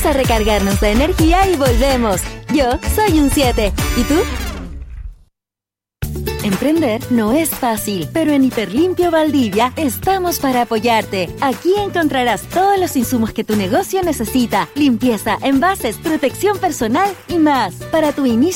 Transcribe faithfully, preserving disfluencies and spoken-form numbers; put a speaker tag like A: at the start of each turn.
A: a recargarnos de energía y volvemos. Yo soy un siete. ¿Y tú? Emprender no es fácil, pero en Hiperlimpio Valdivia estamos para apoyarte. Aquí encontrarás todos los insumos que tu negocio necesita: limpieza, envases, protección personal y más. Para tu inicio